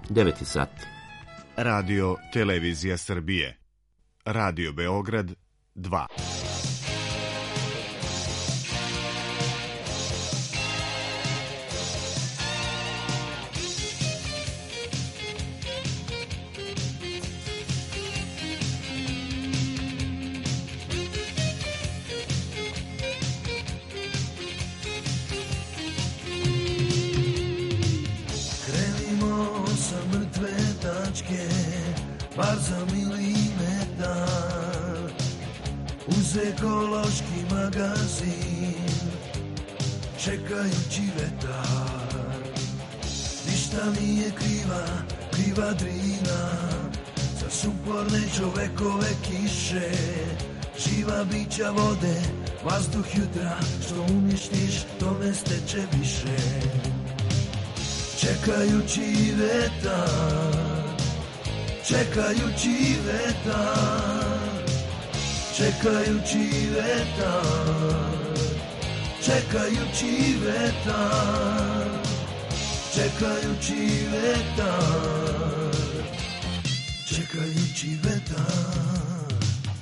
9 sat. Radio Televizija Srbije. Radio Beograd 2. Bar za milimetar uz ekološki magazin čekajući vetar. Ništa nije kriva Drina za sumporne čovekove kiše, živa bića vode, vazduh jutra, što uništiš tome steče više. Čekajući vetar, čekajući vetar, čekajući vetar, čekajući vetar, čekajući vetar, čekajući vetar.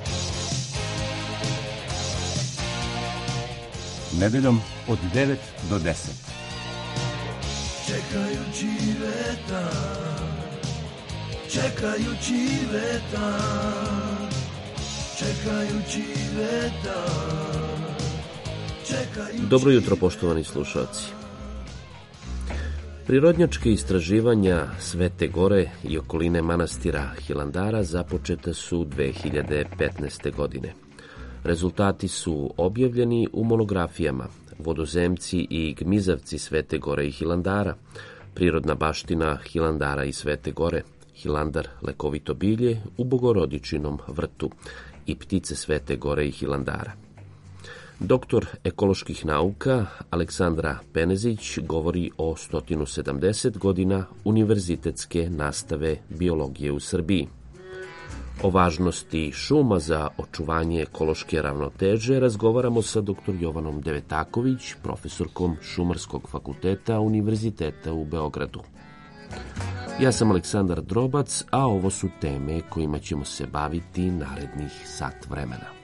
Nedeljom od 9 do 10. Čekajući vetar, čekajući vetar, čekajući vetar, čekajući... Dobro jutro, poštovani slušalci. Prirodnjačke istraživanja Svete Gore i okoline manastira Hilandara započeta su 2015. godine. Rezultati su objavljeni u monografijama Vodozemci i gmizavci Svete Gore i Hilandara, Prirodna baština Hilandara i Svete Gore, Hilandar lekovito bilje u Bogorodičinom vrtu i Ptice Svete Gore i Hilandara. Doktor ekoloških nauka Aleksandra Penezić govori o 170 godina univerzitetske nastave biologije u Srbiji. O važnosti šuma za očuvanje ekološke ravnoteže razgovaramo sa dr. Jovanom Devetaković, profesorkom Šumarskog fakulteta Univerziteta u Beogradu. Ja sam Aleksandar Drobac, a ovo su teme kojima ćemo se baviti narednih sat vremena.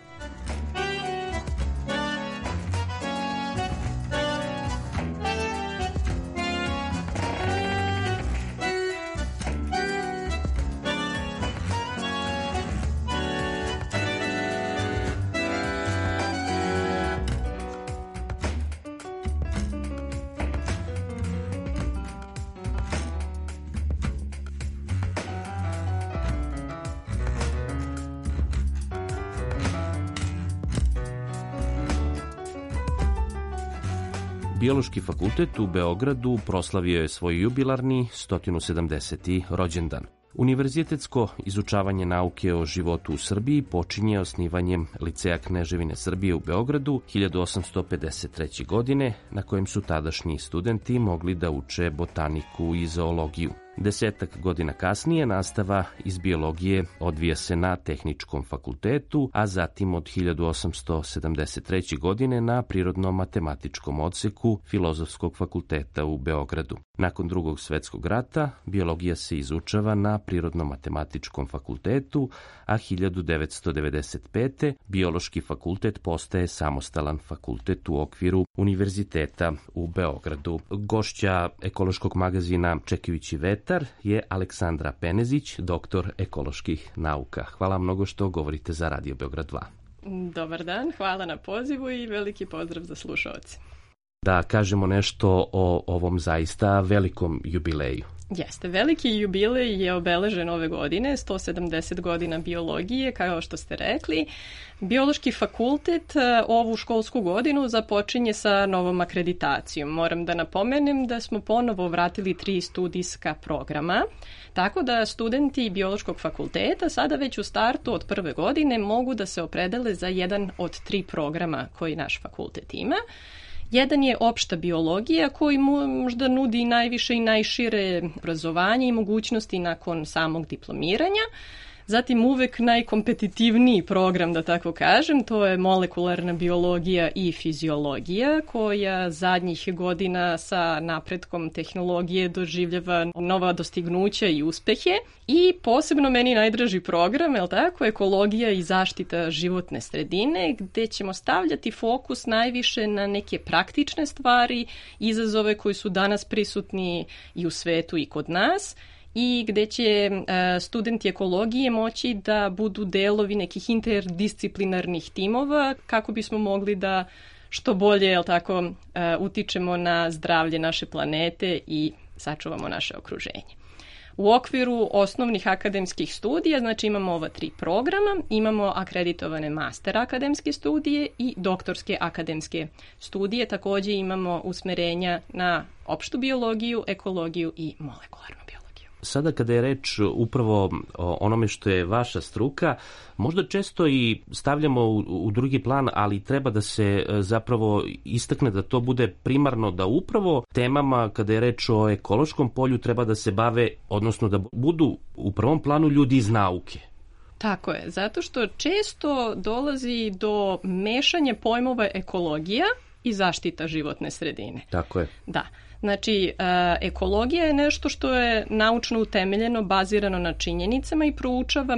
Biološki fakultet u Beogradu proslavio je svoj jubilarni 170. rođendan. Univerzitetsko izučavanje nauke o životu u Srbiji počinje osnivanjem Liceja Kneževine Srbije u Beogradu 1853. godine, na kojem su tadašnji studenti mogli da uče botaniku i zoologiju. 10 godina kasnije nastava iz biologije odvija se na Tehničkom fakultetu, a zatim od 1873. godine na Prirodno-matematičkom odseku Filozofskog fakulteta u Beogradu. Nakon Drugog svjetskog rata biologija se izučava na Prirodno-matematičkom fakultetu, a 1995. Biološki fakultet postaje samostalan fakultet u okviru Univerziteta u Beogradu. Gošća ekološkog magazina Čekajući vetar je Aleksandra Penezić, doktor ekoloških nauka. Hvala mnogo što govorite za Radio Beograd 2. Dobar dan, hvala na pozivu i veliki pozdrav za slušaoce. Da kažemo nešto o ovom zaista velikom jubileju. Jeste, veliki jubilej je obeležen ove godine, 170 godina biologije, kao što ste rekli. Biološki fakultet ovu školsku godinu započinje sa novom akreditacijom. Moram da napomenem da smo ponovo vratili 3 studijska programa, tako da studenti biološkog fakulteta sada već u startu od prve godine mogu da se opredele za jedan od 3 programa koji naš fakultet ima. Jedan je opšta biologija koji možda nudi najviše i najšire obrazovanje i mogućnosti nakon samog diplomiranja. Zatim uvek najkompetitivniji program, da tako kažem, to je molekularna biologija i fiziologija, koja zadnjih godina sa napretkom tehnologije doživljava nova dostignuća i uspehe. I posebno meni najdraži program, je li tako, ekologija i zaštita životne sredine, gde ćemo stavljati fokus najviše na neke praktične stvari, izazove koji su danas prisutni i u svetu i kod nas, i gde će studenti ekologije moći da budu delovi nekih interdisciplinarnih timova kako bismo mogli da što bolje, je li tako, utičemo na zdravlje naše planete i sačuvamo naše okruženje. U okviru osnovnih akademskih studija, znači imamo ova 3 programa, imamo akreditovane master akademske studije i doktorske akademske studije, takođe imamo usmerenja na opštu biologiju, ekologiju i molekularnu biologiju. Sada kada je reč upravo o onome što je vaša struka, možda često i stavljamo u drugi plan, ali treba da se zapravo istakne da to bude primarno, da upravo temama kada je reč o ekološkom polju treba da se bave, odnosno da budu u prvom planu ljudi iz nauke. Tako je, zato što često dolazi do mešanja pojmova ekologija i zaštita životne sredine. Tako je. Da. Znači, ekologija je nešto što je naučno utemeljeno, bazirano na činjenicama i proučava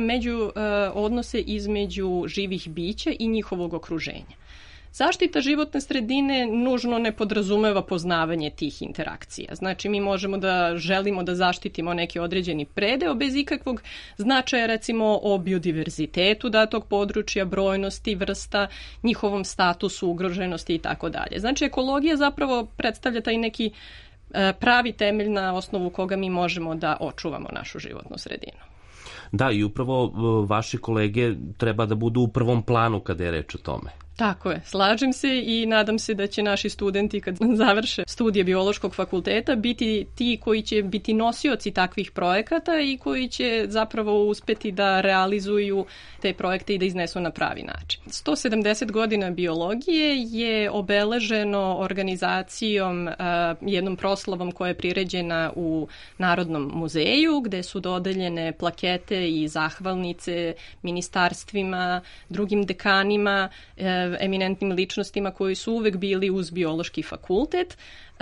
odnose između živih bića i njihovog okruženja. Zaštita životne sredine nužno ne podrazumeva poznavanje tih interakcija. Znači, mi možemo da želimo da zaštitimo neki određeni predeo bez ikakvog značaja, recimo, o biodiverzitetu datog područja, brojnosti vrsta, njihovom statusu, ugroženosti i tako dalje. Znači, ekologija zapravo predstavlja taj neki pravi temelj na osnovu koga mi možemo da očuvamo našu životnu sredinu. Da, i upravo vaši kolege treba da budu u prvom planu kada je reč o tome. Tako je, slažem se i nadam se da će naši studenti kad završe studije biološkog fakulteta biti ti koji će biti nosioci takvih projekata i koji će zapravo uspeti da realizuju te projekte i da iznesu na pravi način. 170 godina biologije je obeleženo organizacijom, jednom proslavom koja je priređena u Narodnom muzeju, gde su dodeljene plakete i zahvalnice ministarstvima, drugim dekanima, eminentnim ličnostima koji su uvek bili uz biološki fakultet,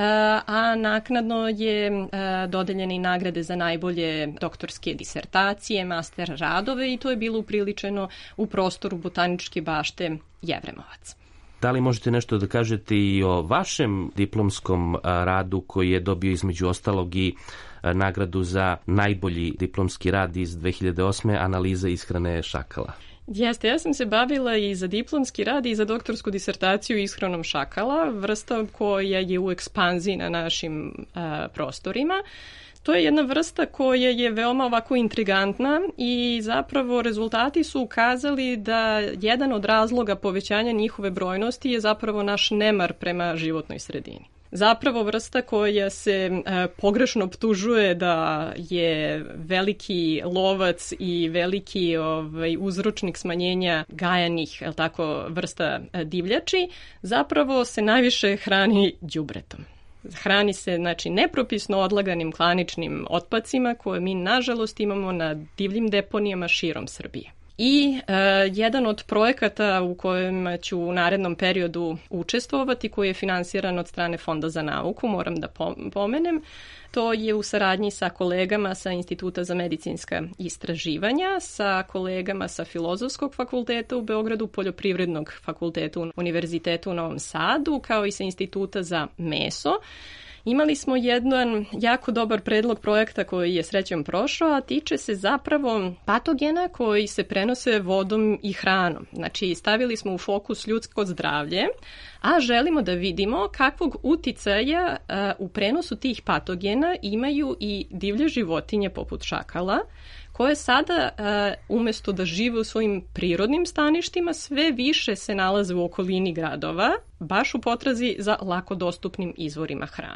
a naknadno je dodeljene i nagrade za najbolje doktorske disertacije, master radove i to je bilo upriličeno u prostoru Botaničke bašte Jevremovac. Da li možete nešto da kažete i o vašem diplomskom radu koji je dobio između ostalog i nagradu za najbolji diplomski rad iz 2008. analiza ishrane šakala? Jeste, ja sam se bavila i za diplomski rad i za doktorsku disertaciju ishranom šakala, vrsta koja je u ekspanziji na našim prostorima. To je jedna vrsta koja je veoma ovako intrigantna i zapravo rezultati su ukazali da jedan od razloga povećanja njihove brojnosti je zapravo naš nemar prema životnoj sredini. Zapravo vrsta koja se pogrešno optužuje da je veliki lovac i veliki uzročnik smanjenja gajanih vrsta divljači, zapravo se najviše hrani đubretom. Hrani se, znači, nepropisno odlaganim klaničnim otpacima koje mi, nažalost, imamo na divljim deponijama širom Srbije. I jedan od projekata u kojem ću u narednom periodu učestvovati, koji je finansiran od strane Fonda za nauku, moram da pomenem, to je u saradnji sa kolegama sa Instituta za medicinska istraživanja, sa kolegama sa Filozofskog fakulteta u Beogradu, Poljoprivrednog fakulteta u Univerzitetu u Novom Sadu, kao i sa Instituta za meso. Imali smo jedan jako dobar predlog projekta koji je srećom prošao, a tiče se zapravo patogena koji se prenose vodom i hranom. Znači, stavili smo u fokus ljudsko zdravlje, a želimo da vidimo kakvog uticaja u prenosu tih patogena imaju i divlje životinje poput šakala, koje sada, umesto da žive u svojim prirodnim staništima, sve više se nalaze u okolini gradova, baš u potrazi za lako dostupnim izvorima hrane.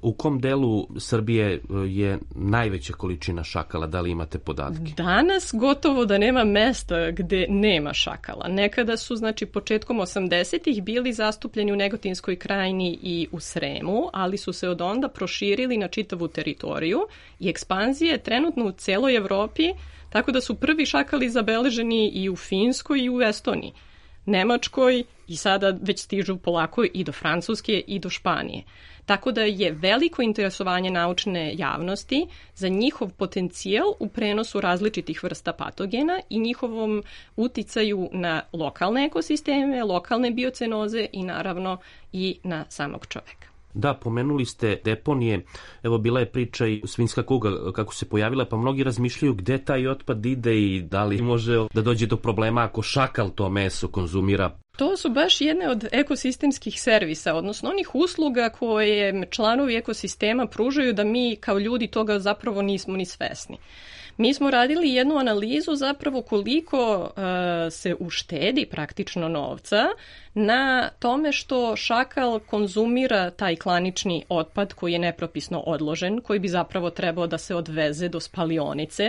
U kom delu Srbije je najveća količina šakala? Da li imate podatke? Danas gotovo da nema mesta gde nema šakala. Nekada su, znači, početkom 80-ih bili zastupljeni u Negotinskoj krajini i u Sremu, ali su se od onda proširili na čitavu teritoriju i ekspanzija je trenutno u celoj Evropi, tako da su prvi šakali zabeleženi i u Finskoj i u Estoniji, Nemačkoj i sada već stižu polako i do Francuske i do Španije. Tako da je veliko interesovanje naučne javnosti za njihov potencijal u prenosu različitih vrsta patogena i njihovom uticaju na lokalne ekosisteme, lokalne biocenoze i naravno i na samog čoveka. Da, pomenuli ste deponije. Evo, bila je priča i svinjska kuga kako se pojavila, pa mnogi razmišljaju gde taj otpad ide i da li može da dođe do problema ako šakal to meso konzumira. To su baš jedne od ekosistemskih servisa, odnosno onih usluga koje članovi ekosistema pružaju da mi kao ljudi toga zapravo nismo ni svesni. Mi smo radili jednu analizu zapravo koliko se uštedi praktično novca na tome što šakal konzumira taj klanični otpad koji je nepropisno odložen, koji bi zapravo trebao da se odveze do spalionice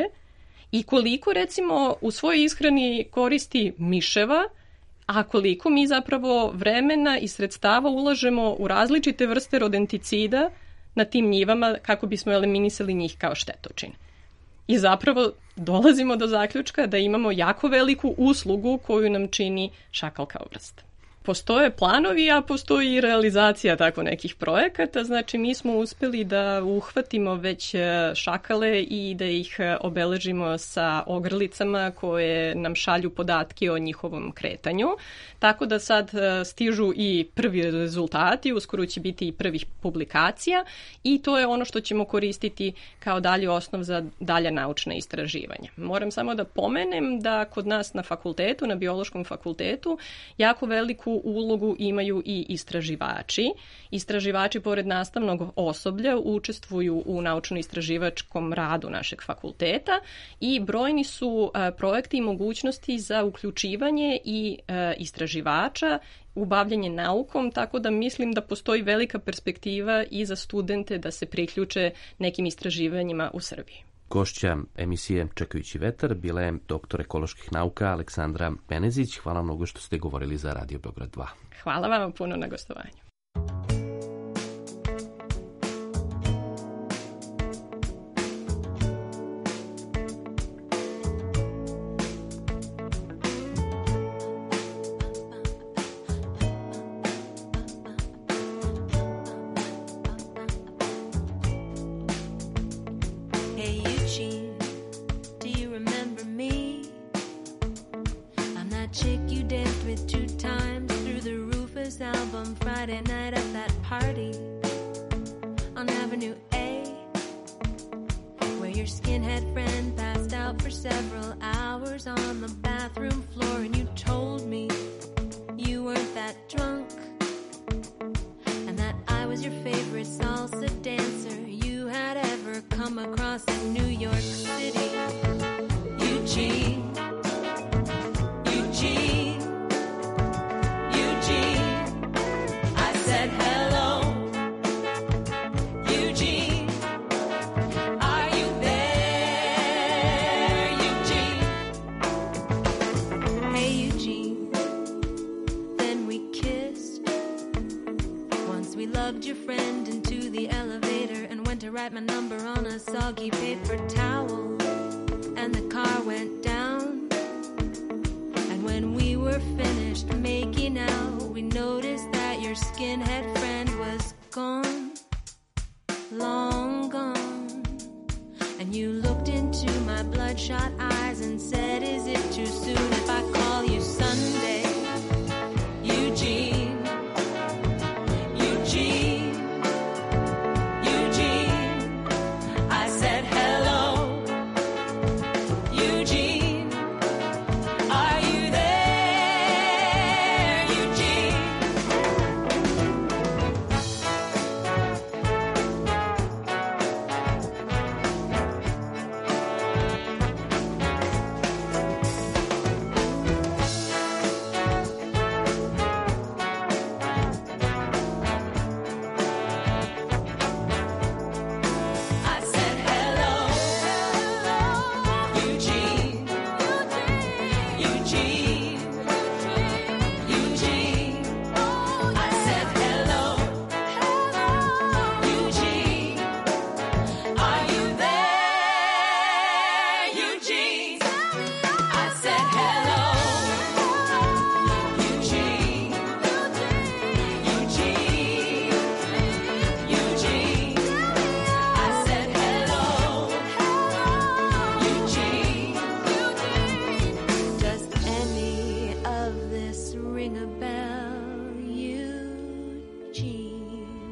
i koliko recimo u svojoj ishrani koristi miševa, a koliko mi zapravo vremena i sredstava ulažemo u različite vrste rodenticida na tim njivama kako bismo eliminisali njih kao štetočine. I zapravo dolazimo do zaključka da imamo jako veliku uslugu koju nam čini šakal kao vrsta. Postoje planovi, a postoji i realizacija tako nekih projekata. Znači, mi smo uspeli da uhvatimo već šakale i da ih obeležimo sa ogrlicama koje nam šalju podatke o njihovom kretanju. Tako da sad stižu i prvi rezultati, uskoro će biti i prvih publikacija i to je ono što ćemo koristiti kao dalji osnov za dalja naučna istraživanja. Moram samo da pomenem da kod nas na fakultetu, na biološkom fakultetu, jako veliku ulogu imaju i istraživači. Istraživači, pored nastavnog osoblja, učestvuju u naučno-istraživačkom radu našeg fakulteta i brojni su projekti i mogućnosti za uključivanje i istraživača u bavljanje naukom, tako da mislim da postoji velika perspektiva i za studente da se priključe nekim istraživanjima u Srbiji. Gošća emisije Čekajući vetar bila je doktor ekoloških nauka Aleksandra Penezić. Hvala mnogo što ste govorili za Radio Beograd 2. Hvala vam puno na gostovanju.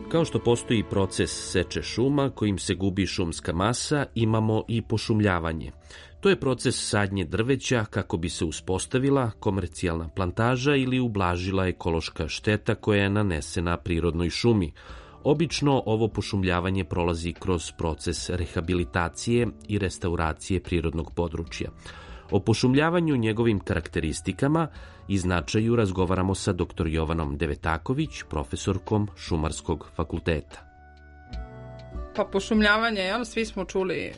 Kao što postoji proces seče šuma kojim se gubi šumska masa, imamo i pošumljavanje. To je proces sadnje drveća kako bi se uspostavila komercijalna plantaža ili ublažila ekološka šteta koja je nanesena prirodnoj šumi. Obično ovo pošumljavanje prolazi kroz proces rehabilitacije i restauracije prirodnog područja. O pošumljavanju, njegovim karakteristikama i značaju razgovaramo sa dr. Jovanom Devetaković, profesorkom Šumarskog fakulteta. Pa pošumljavanje, svi smo čuli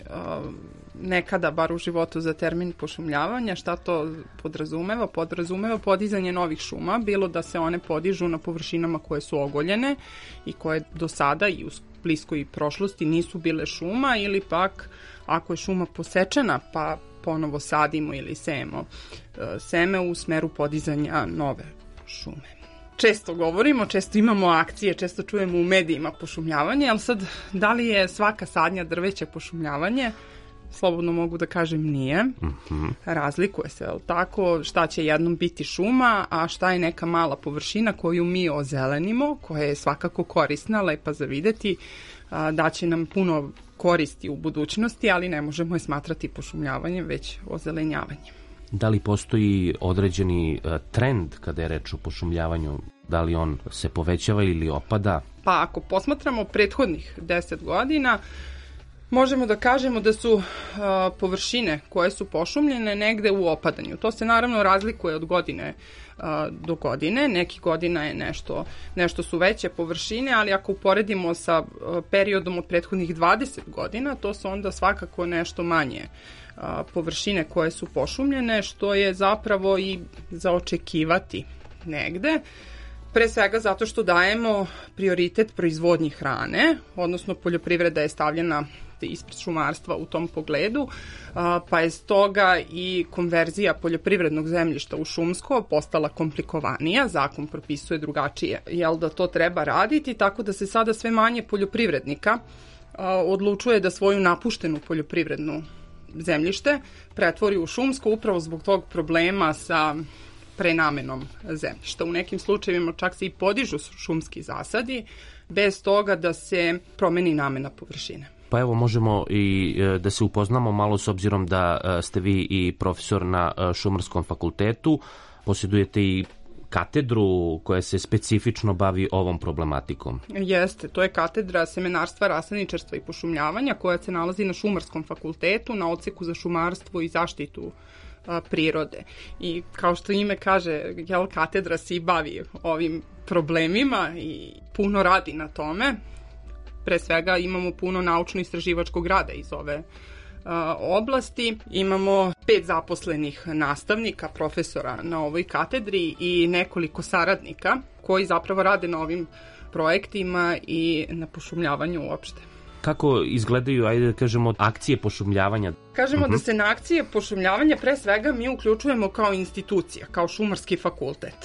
nekada, bar u životu, za termin pošumljavanja. Šta to podrazumeva? Podrazumeva podizanje novih šuma, bilo da se one podižu na površinama koje su ogoljene i koje do sada i u bliskoj prošlosti nisu bile šuma, ili pak ako je šuma posečena pa ponovo sadimo ili sejemo seme u smeru podizanja nove šume. Često govorimo, često imamo akcije, često čujemo u medijima pošumljavanje, ali sad, da li je svaka sadnja drveća pošumljavanje? Slobodno mogu da kažem nije. Razlikuje se, ali tako, šta će jednom biti šuma, a šta je neka mala površina koju mi ozelenimo, koja je svakako korisna, lepa za videti, da će nam puno koristi u budućnosti, ali ne možemo je smatrati pošumljavanjem, već ozelenjavanjem. Da li postoji određeni trend kada je reč o pošumljavanju? Da li on se povećava ili opada? Pa ako posmatramo prethodnih 10 godina, možemo da kažemo da su površine koje su pošumljene negde u opadanju. To se naravno razlikuje od godine do godine. Neki godina je nešto su veće površine, ali ako uporedimo sa periodom od prethodnih 20 godina, to su onda svakako nešto manje površine koje su pošumljene, što je zapravo i za očekivati negde. Pre svega zato što dajemo prioritet proizvodnji hrane, odnosno poljoprivreda je stavljena ispred šumarstva u tom pogledu, pa je stoga i konverzija poljoprivrednog zemljišta u šumsko postala komplikovanija, zakon propisuje drugačije, da to treba raditi, tako da se sada sve manje poljoprivrednika odlučuje da svoju napuštenu poljoprivrednu zemljište pretvori u šumsko, upravo zbog tog problema sa prenamenom zemljišta. U nekim slučajevima čak se i podižu šumski zasadi bez toga da se promeni namena površine. Pa evo, možemo i da se upoznamo malo, s obzirom da ste vi i profesor na Šumarskom fakultetu, posjedujete i katedru koja se specifično bavi ovom problematikom. Jeste, to je katedra semenarstva, rasadničarstva i pošumljavanja koja se nalazi na Šumarskom fakultetu, na odseku za šumarstvo i zaštitu prirode. I kao što ime kaže, katedra se i bavi ovim problemima i puno radi na tome. Pre svega imamo puno naučno-istraživačkog rada iz ove oblasti. Imamo 5 zaposlenih nastavnika, profesora na ovoj katedri i nekoliko saradnika koji zapravo rade na ovim projektima i na pošumljavanju uopšte. Kako izgledaju, ajde da kažemo, akcije pošumljavanja? Kažemo da se na akcije pošumljavanja pre svega mi uključujemo kao institucija, kao Šumarski fakultet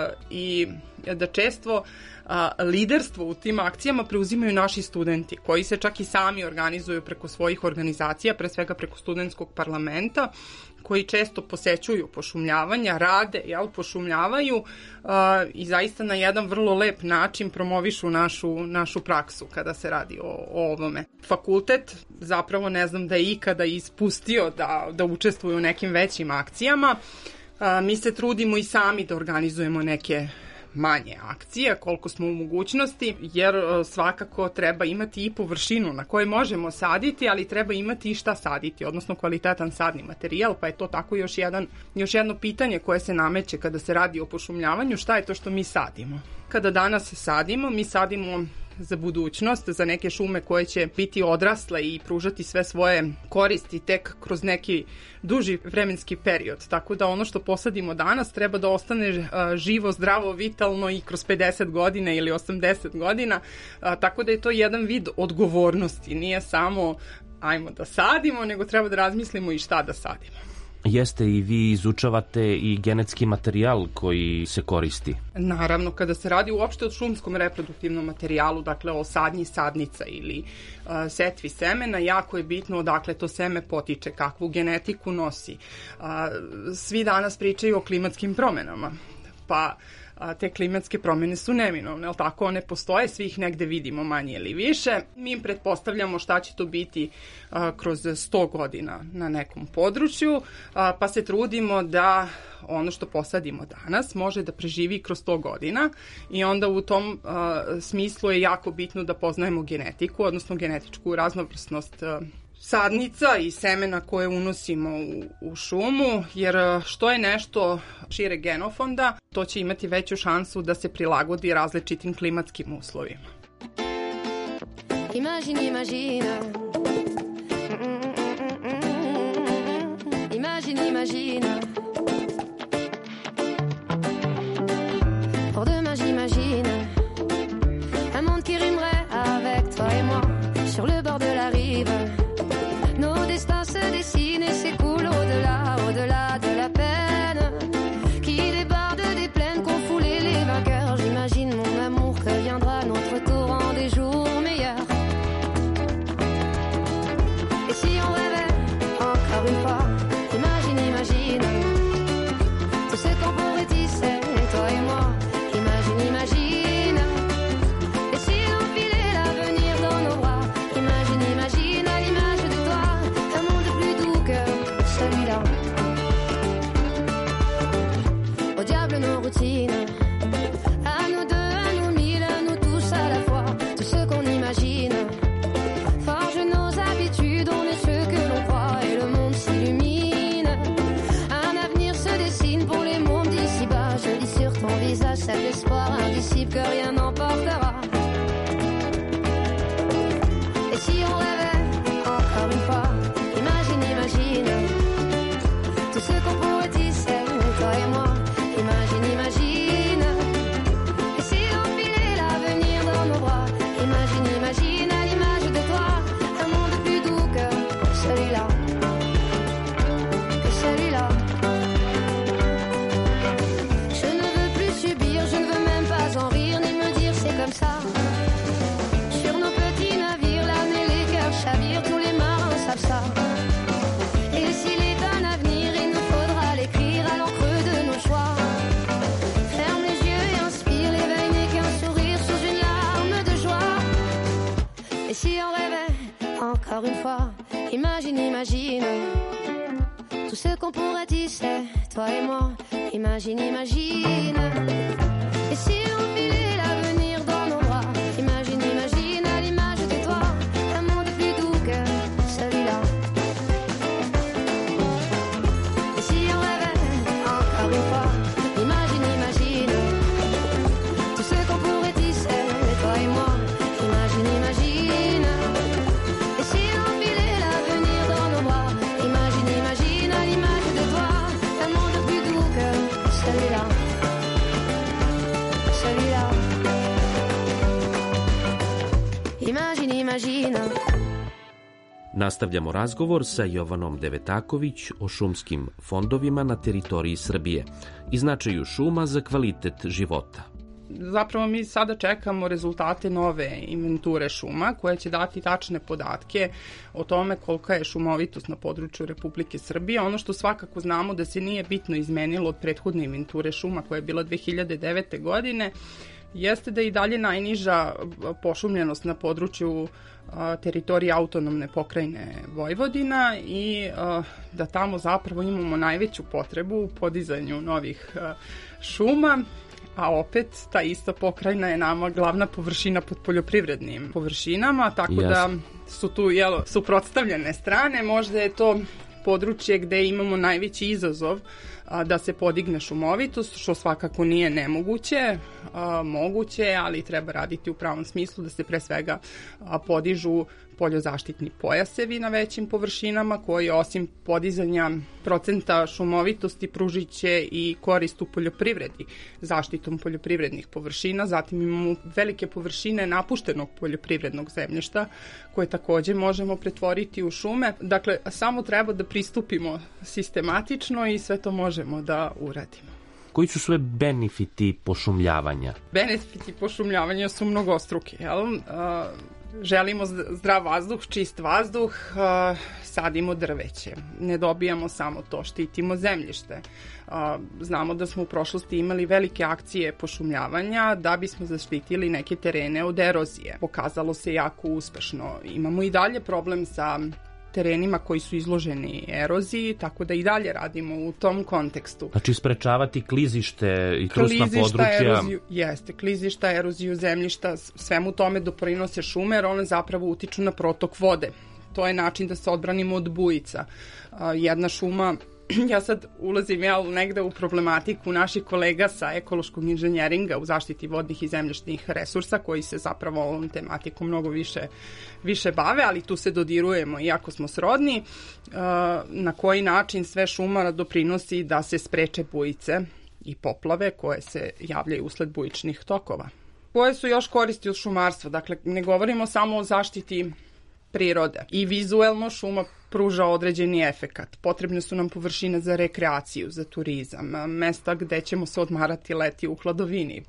i da često liderstvo u tim akcijama preuzimaju naši studenti, koji se čak i sami organizuju preko svojih organizacija, pre svega preko studentskog parlamenta, koji često posećuju pošumljavanja, rade, pošumljavaju i zaista na jedan vrlo lep način promovišu našu praksu kada se radi o ovome. Fakultet zapravo ne znam da je ikada ispustio da učestvuje u nekim većim akcijama. Mi se trudimo i sami da organizujemo neke manje akcije, koliko smo u mogućnosti, jer svakako treba imati i površinu na kojoj možemo saditi, ali treba imati i šta saditi, odnosno kvalitetan sadni materijal, pa je to tako još jedno pitanje koje se nameće kada se radi o pošumljavanju, šta je to što mi sadimo. Kada danas sadimo, mi sadimo za budućnost, za neke šume koje će biti odrasle i pružati sve svoje koristi tek kroz neki duži vremenski period. Tako da ono što posadimo danas treba da ostane živo, zdravo, vitalno i kroz 50 godina ili 80 godina. Tako da je to jedan vid odgovornosti. Nije samo ajmo da sadimo, nego treba da razmislimo i šta da sadimo. Jeste, i vi izučavate i genetski materijal koji se koristi. Naravno, kada se radi uopšte o šumskom reproduktivnom materijalu, dakle o sadnji sadnica ili setvi semena, jako je bitno odakle to seme potiče, kakvu genetiku nosi. Svi danas pričaju o klimatskim promenama, pa te klimatske promjene su neminovne, ali tako one postoje, svi ih negde vidimo manje ili više. Mi im pretpostavljamo šta će to biti kroz 100 godina na nekom području, pa se trudimo da ono što posadimo danas može da preživi kroz 100 godina i onda u tom smislu je jako bitno da poznajemo genetiku, odnosno genetičku raznovrsnost sadnica i semena koje unosimo u šumu, jer što je nešto šire genofonda, to će imati veću šansu da se prilagodi različitim klimatskim uslovima. Imagine, imagine. Imagine, imagine. Pour demain, j'imagine un monde qui rimerait avec toi et moi sur le bord de la rive. Nos destins se dessinent et s'écoulent au-delà, au-delà de la peine qui déborde des plaines qu'ont foulé les vainqueurs. J'imagine mon amour que viendra notre tour en des jours meilleurs. Et si on rêvait encore une fois, imagine, imagine tout ce qu'on pourrait tisser, toi et moi. Imagine, imagine. Et si on filait l'avenir dans nos bras, imagine, imagine à l'image de toi, un monde plus doux que celui-là. Au diable nos routines, à nous deux, à nous mille, à nous tous à la fois, tout ce qu'on imagine. Forge nos habitudes, on est ce que l'on croit et le monde s'illumine. Un avenir se dessine pour les mondes d'ici-bas. Je lis sur ton visage cet espoir indicible que rien n'emportera. Et si on rêvait encore une fois, imagine, imagine tout ce qu'on pourrait tisser, toi et moi. Imagine, imagine. Et si on filait l'avenir dans nos bras, imagine, imagine à l'image de toi, un monde plus doux que celui-là, que celui-là. Je ne veux plus subir, je ne veux même pas en rire, ni me dire c'est comme ça. Sur nos petits navires, l'âme et les cœurs chavirent, tous les marins savent ça. Et s'il est un avenir, il nous faudra l'écrire à l'encre de nos choix. Ferme les yeux et inspire, l'éveil n'est qu'un sourire sous une larme de joie. Et si on rêvait encore une fois, imagine, imagine tout ce qu'on pourrait tisser, toi et moi. Imagine, imagine. Et si on filait l'avenir dans nos bras, imagine, imagine à l'image de toi, un monde plus doux que celui-là. Et si on rêvait encore une fois, imagine, imagine tout ce qu'on pourrait tisser, toi et moi. Imagine, imagine. Et si on filait l'avenir dans nos bras, imagine, imagine à l'image de toi, un monde plus doux que celui-là. Celui-là. Imagine, imagine. Nastavljamo razgovor sa Jovanom Devetaković o šumskim fondovima na teritoriji Srbije i značaju šuma za kvalitet života. Zapravo mi sada čekamo rezultate nove inventure šuma koje će dati tačne podatke o tome kolika je šumovitost na području Republike Srbije. Ono što svakako znamo da se nije bitno izmenilo od prethodne inventure šuma koja je bila 2009. godine, jeste da je i dalje najniža pošumljenost na području teritorije autonomne pokrajine Vojvodina i da tamo zapravo imamo najveću potrebu u podizanju novih šuma. A opet, ta ista pokrajina je nama glavna površina pod poljoprivrednim površinama, tako da su tu suprotstavljene strane. Možda je to područje gde imamo najveći izazov da se podigne šumovitost, što svakako nije nemoguće, moguće, ali treba raditi u pravom smislu da se pre svega podižu poljozaštitni pojasevi na većim površinama koji osim podizanja procenta šumovitosti pružit će i korist u poljoprivredi zaštitom poljoprivrednih površina. Zatim imamo velike površine napuštenog poljoprivrednog zemljišta koje takođe možemo pretvoriti u šume. Dakle, samo treba da pristupimo sistematično i sve to možemo da uradimo. Koji su sve benefiti pošumljavanja? Benefiti pošumljavanja su mnogostruki, jel? želimo zdrav vazduh, čist vazduh, sadimo drveće. Ne dobijamo samo to, štitimo zemljište. Znamo da smo u prošlosti imali velike akcije pošumljavanja da bismo zaštitili neke terene od erozije. Pokazalo se jako uspešno. Imamo i dalje problem sa terenima koji su izloženi eroziji, tako da i dalje radimo u tom kontekstu. Znači sprečavati klizište i trusna područja. Klizišta, eroziju zemljišta, svemu tome doprinose šume, jer one zapravo utiču na protok vode. To je način da se odbranimo od bujica. Jedna šuma, ja sad ulazim negde u problematiku naših kolega sa ekološkog inženjeringa u zaštiti vodnih i zemljišnih resursa, koji se zapravo ovom tematikom mnogo više bave, ali tu se dodirujemo iako smo srodni. Na koji način sve šuma doprinosi da se spreče bujice i poplave koje se javljaju usled bujičnih tokova. Koje su još koristi od šumarstva? Dakle, ne govorimo samo o zaštiti prirode. I vizuelno šuma pruža određeni efekat. Potrebne su nam površine za rekreaciju, za turizam, mesta gde ćemo se odmarati leti u hladovini.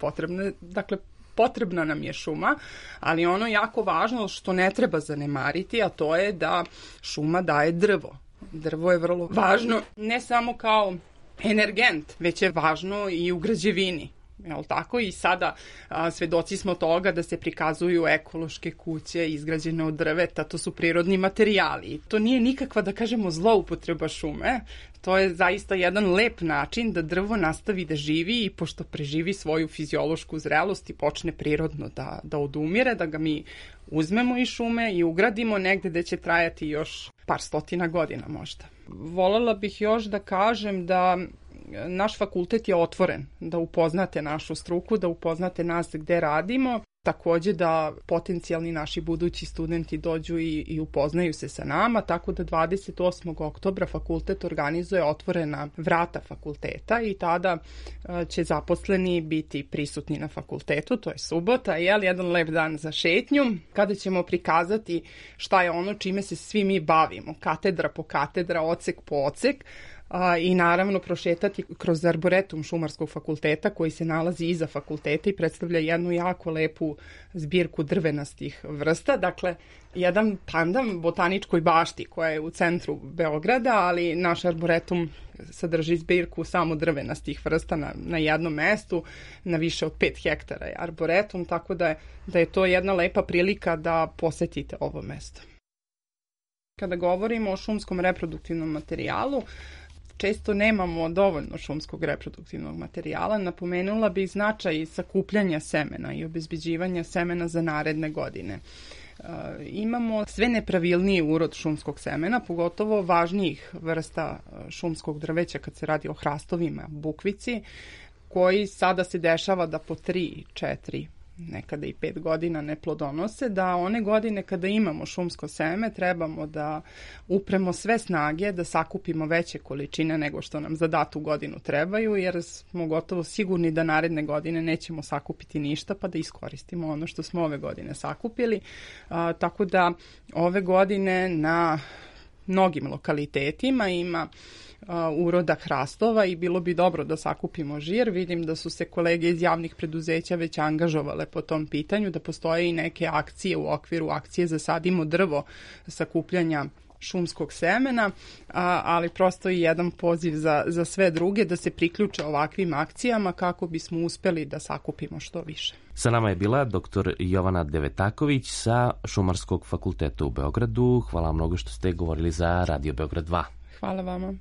Potrebna nam je šuma, ali ono jako važno što ne treba zanemariti, a to je da šuma daje drvo. Drvo je vrlo važno ne samo kao energent, već je važno i u građevini. Jel tako? I sada svedoci smo toga da se prikazuju ekološke kuće izgrađene od drveta, to su prirodni materijali. To nije nikakva, da kažemo, zloupotreba šume, to je zaista jedan lep način da drvo nastavi da živi i pošto preživi svoju fiziološku zrelost i počne prirodno da odumire, da ga mi uzmemo iz šume i ugradimo negde gde će trajati još par stotina godina možda. Volela bih još da kažem da naš fakultet je otvoren, da upoznate našu struku, da upoznate nas gde radimo, takođe da potencijalni naši budući studenti dođu i upoznaju se sa nama, tako da 28. oktobra fakultet organizuje otvorena vrata fakulteta i tada će zaposleni biti prisutni na fakultetu, to je subota, jedan lep dan za šetnju, kada ćemo prikazati šta je ono čime se svi mi bavimo, katedra po katedra, odsek po odsek, i naravno prošetati kroz arboretum Šumarskog fakulteta koji se nalazi iza fakulteta i predstavlja jednu jako lepu zbirku drvenastih vrsta. Dakle, jedan pandam botaničkoj bašti koja je u centru Beograda, ali naš arboretum sadrži zbirku samo drvenastih vrsta na jednom mestu, na više od 5 hektara je arboretum, tako da je to jedna lepa prilika da posetite ovo mesto. Kada govorimo o šumskom reproduktivnom materijalu, često nemamo dovoljno šumskog reproduktivnog materijala. Napomenula bih značaj sakupljanja semena i obezbeđivanja semena za naredne godine. Imamo sve nepravilniji urod šumskog semena, pogotovo važnijih vrsta šumskog drveća kad se radi o hrastovima, bukvici, koji sada se dešava da po 3, 4, nekada i 5 godina ne plodonose, da one godine kada imamo šumsko seme trebamo da upremo sve snage, da sakupimo veće količine nego što nam za datu godinu trebaju, jer smo gotovo sigurni da naredne godine nećemo sakupiti ništa, pa da iskoristimo ono što smo ove godine sakupili. Tako da ove godine na mnogim lokalitetima ima uroda hrastova i bilo bi dobro da sakupimo žir. Vidim da su se kolege iz javnih preduzeća već angažovale po tom pitanju, da postoje i neke akcije u okviru akcije Zasadimo drvo sakupljanja šumskog semena, ali prosto i jedan poziv za sve druge da se priključe ovakvim akcijama kako bismo uspeli da sakupimo što više. Sa nama je bila dr. Jovana Devetaković sa Šumarskog fakulteta u Beogradu. Hvala mnogo što ste govorili za Radio Beograd 2. Hvala vama.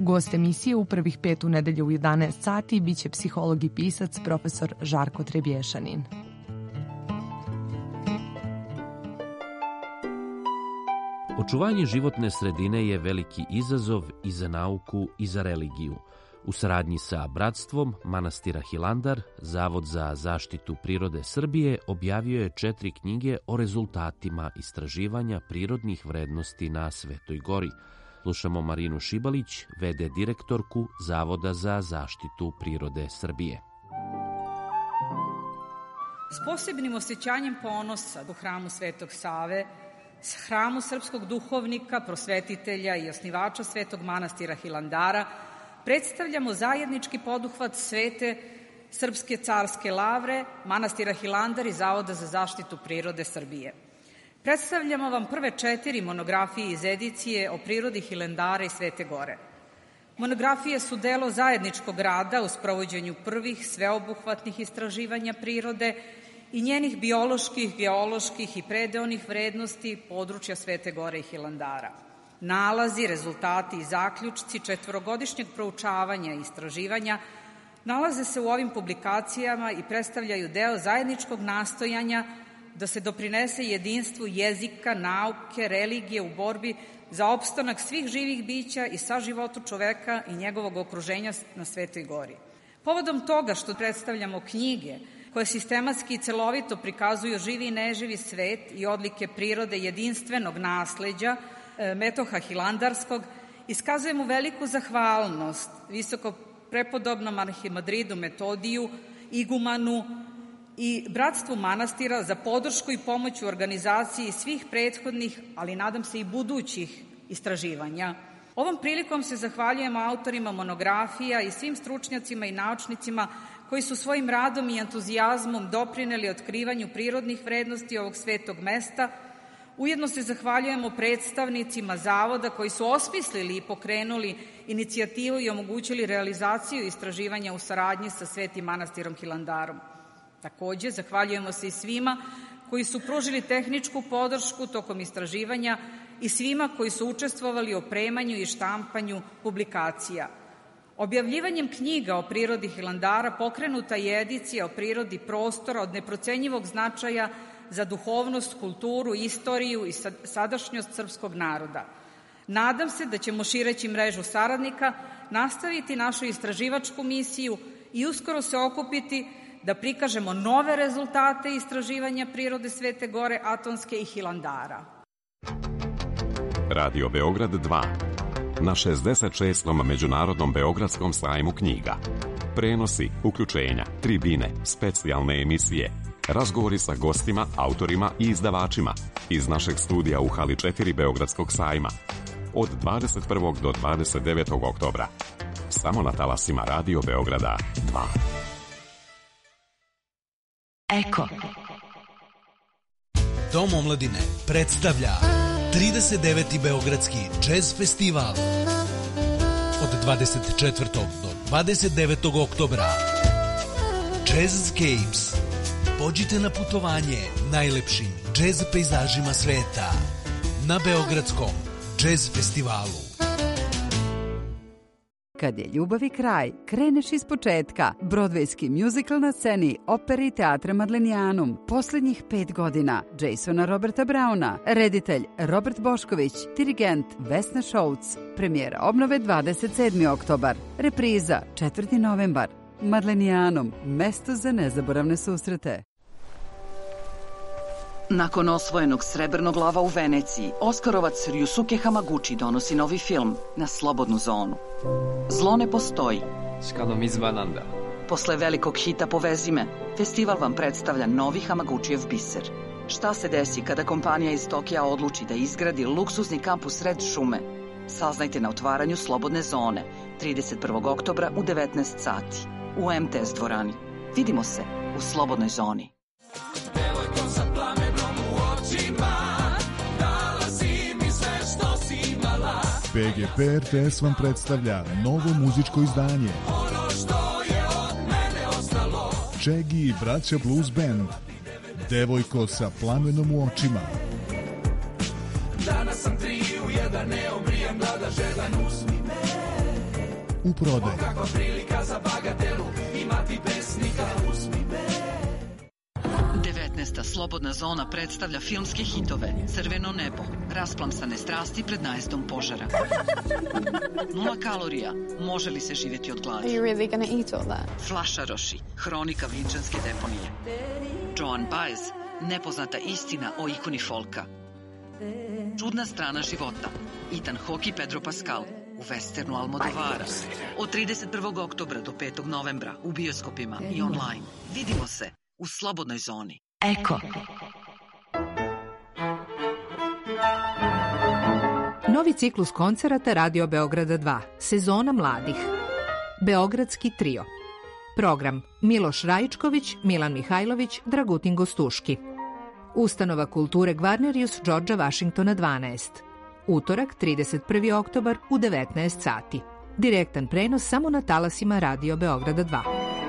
Gost emisije u prvih 5 u nedelju u 11 sati biće psiholog i pisac profesor Žarko Trebješanin. Očuvanje životne sredine je veliki izazov i za nauku i za religiju. U saradnji sa Bratstvom manastira Hilandar, Zavod za zaštitu prirode Srbije objavio je 4 knjige o rezultatima istraživanja prirodnih vrednosti na Svetoj gori. Slušamo Marinu Šibalić, v.d. direktorku Zavoda za zaštitu prirode Srbije. S posebnim osjećanjem ponosa u hramu Svetog Save, s hramu srpskog duhovnika, prosvetitelja i osnivača Svetog manastira Hilandara, predstavljamo zajednički poduhvat Svete srpske carske lavre, manastira Hilandar i Zavoda za zaštitu prirode Srbije. Predstavljamo vam prve 4 monografije iz edicije o prirodi Hilandara i Svete gore. Monografije su delo zajedničkog rada u sprovođenju prvih sveobuhvatnih istraživanja prirode i njenih bioloških, geoloških i predeonih vrednosti područja Svete gore i Hilandara. Nalazi, rezultati i zaključci 4-godišnjeg proučavanja i istraživanja nalaze se u ovim publikacijama i predstavljaju deo zajedničkog nastojanja da se doprinese jedinstvu jezika, nauke, religije u borbi za opstanak svih živih bića i sa životu čoveka i njegovog okruženja na Svetoj gori. Povodom toga što predstavljamo knjige koje sistematski i celovito prikazuju živi i neživi svet i odlike prirode jedinstvenog nasleđa Metoha Hilandarskog, iskazujemo veliku zahvalnost visoko prepodobnom arhimandritu Metodiju, igumanu i Bratstvu manastira za podršku i pomoć u organizaciji svih prethodnih, ali nadam se i budućih istraživanja. Ovom prilikom se zahvaljujemo autorima monografija i svim stručnjacima i naučnicima koji su svojim radom i entuzijazmom doprineli otkrivanju prirodnih vrednosti ovog svetog mesta. Ujedno se zahvaljujemo predstavnicima Zavoda koji su osmislili i pokrenuli inicijativu i omogućili realizaciju istraživanja u saradnji sa Svetim manastirom Hilandarom. Takođe, zahvaljujemo se i svima koji su pružili tehničku podršku tokom istraživanja i svima koji su učestvovali u opremanju i štampanju publikacija. Objavljivanjem knjiga o prirodi Hilandara pokrenuta je edicija o prirodi prostora od neprocenjivog značaja za duhovnost, kulturu, istoriju i sadašnjost srpskog naroda. Nadam se da ćemo šireći mrežu saradnika nastaviti našu istraživačku misiju i uskoro se okupiti da prikažemo nove rezultate istraživanja prirode Svete gore, Atonske i Hilandara. Radio Beograd 2 na 66. Međunarodnom Beogradskom sajmu knjiga. Prenosi, uključenja, tribine, specijalne emisije, razgovori sa gostima, autorima i izdavačima iz našeg studija u hali 4 Beogradskog sajma od 21. do 29. oktobra. Samo na talasima Radio Beograda 2. Eko. Dom omladine predstavlja 39. Beogradski džez festival od 24. do 29. oktobra. Jazzscapes. Pođite na putovanje najlepšim džez pejzažima sveta na Beogradskom džez festivalu. Kad je ljubavi kraj, kreneš iz početka. Broadwayski muzikal na sceni Opere i teatra Madlenijanum. Poslednjih 5 godina. Jasona Roberta Brauna. Reditelj Robert Bošković. Dirigent Vesna Šouc. Premijera obnove 27. oktobar. Repriza 4. novembar. Madlenijanum. Mesto za nezaboravne susrete. Nakon osvojenog srebrnog lava u Veneciji, Oskarovac Ryusuke Hamaguchi donosi novi film Na slobodnu zonu. Zlo ne postoji. Posle velikog hita Povezi me, festival vam predstavlja novi Hamaguchijev biser. Šta se desi kada kompanija iz Tokija odluči da izgradi luksuzni kampus sred šume? Saznajte na otvaranju Slobodne zone 31. oktobra u 19 sati u MTS dvorani. Vidimo se u Slobodnoj zoni. Devojko sa plamenom u očima, dala si mi sve što si imala. PGP RTS vam predstavlja novo muzičko izdanje. Ono što je od mene ostalo. Čegi i braća Blues Band. Devojko sa plamenom u očima. Danas sam 3 u 1, ne obrijem, mlada žena, uzmi me. u prodaju. Kakva prilika za bagatelu, imati pesnika, uzmi me. 19. Slobodna zona predstavlja filmske hitove Crveno nebo, Rasplamsane strasti pred najezdom požara. 0 kalorija, može li se živjeti od gladi? Are you really gonna eat all that? Flašaroši, hronika vinčanske deponije. Joan Baez, nepoznata istina o ikoni folka. Čudna strana života, Ethan Hawke i Pedro Pascal u westernu Almodovara. Od 31. oktobra do 5. novembra u bioskopima i online. Vidimo se u Slobodnoj zoni. Eko. Novi ciklus koncerata Radio Beograda 2. Sezona mladih. Beogradski trio. Program: Miloš Rajičković, Milan Mihajlović, Dragutin Gostuški. Ustanova kulture Gvarnerius Đorđa Vašingtona 12. Utorak, 31. oktobar u 19 sati. Direktan prenos samo na talasima Radio Beograda 2.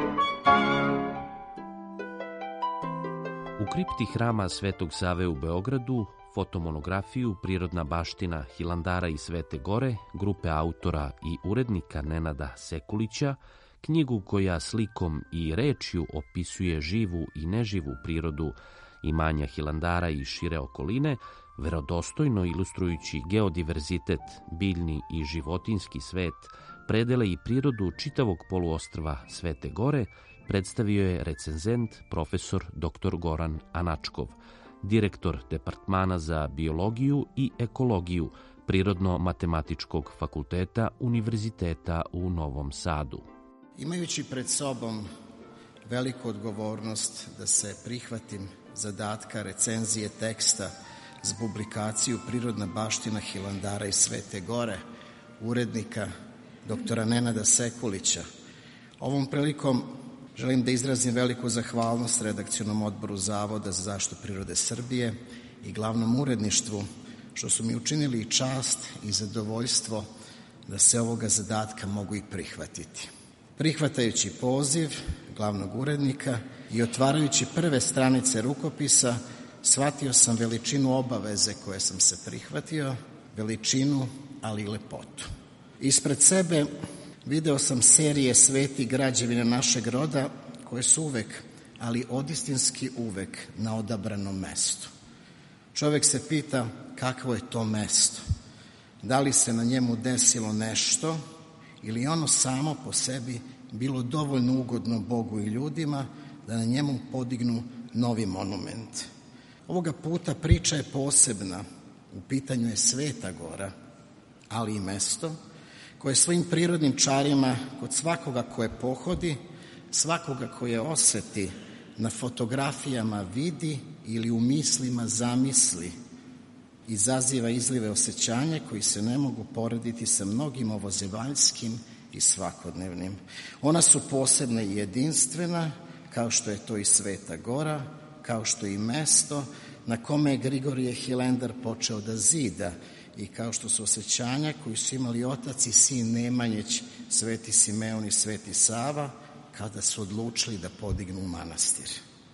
U kripti hrama Svetog Save u Beogradu fotomonografiju Prirodna baština Hilandara i Svete Gore, grupe autora i urednika Nenada Sekulića, knjigu koja slikom i rečju opisuje živu i neživu prirodu imanja Hilandara i šire okoline, verodostojno ilustrujući geodiverzitet, biljni i životinski svet, predele i prirodu čitavog poluostrva Svete Gore, predstavio je recenzent profesor dr. Goran Anačkov, direktor Departmana za biologiju i ekologiju Prirodno-matematičkog fakulteta Univerziteta u Novom Sadu. Imajući pred sobom veliku odgovornost da se prihvatim zadatka recenzije teksta za publikaciju Prirodna baština Hilandara i Svete Gore, urednika doktora Nenada Sekulića, ovom prilikom želim da izrazim veliku zahvalnost redakcionom odboru Zavoda za zaštitu prirode Srbije i glavnom uredništvu što su mi učinili i čast i zadovoljstvo da se ovoga zadatka mogu i prihvatiti. Prihvatajući poziv glavnog urednika i otvarajući prve stranice rukopisa, shvatio sam veličinu obaveze koje sam se prihvatio, veličinu, ali i lepotu. Ispred sebe video sam serije svetih građevina našeg roda koje su uvek, ali odistinski uvek, na odabranom mestu. Čovek se pita kakvo je to mesto, da li se na njemu desilo nešto ili ono samo po sebi bilo dovoljno ugodno Bogu i ljudima da na njemu podignu novi monument. Ovoga puta priča je posebna, u pitanju je Sveta Gora, ali i mesto koje svojim prirodnim čarima kod svakoga koje pohodi, svakoga koje oseti, na fotografijama vidi ili u mislima zamisli, izaziva izlive osjećanja koji se ne mogu porediti sa mnogim ovozemaljskim i svakodnevnim. Ona su posebna i jedinstvena, kao što je to i Sveta Gora, kao što je i mesto na kome je Grigorije Hilandar počeo da zida i kao što su osjećanja koji su imali otac i sin Nemanjić, Sveti Simeon i Sveti Sava, kada su odlučili da podignu manastir.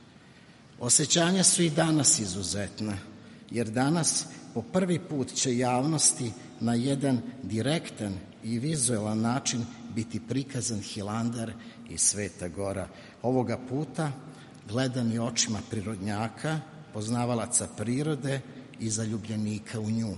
Osjećanja su i danas izuzetna, jer danas po prvi put će javnosti na jedan direktan i vizualan način biti prikazan Hilandar i Sveta Gora. Ovoga puta gledan i očima prirodnjaka, poznavalaca prirode i zaljubljenika u nju.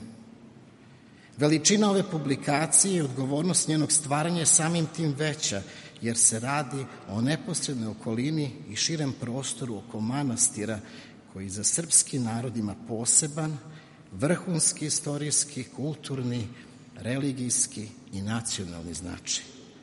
Veličina ove publikacije i odgovornost njenog stvaranja je samim tim veća, jer se radi o neposrednoj okolini i širem prostoru oko manastira koji za srpski narod ima poseban, vrhunski istorijski, kulturni, religijski i nacionalni značaj.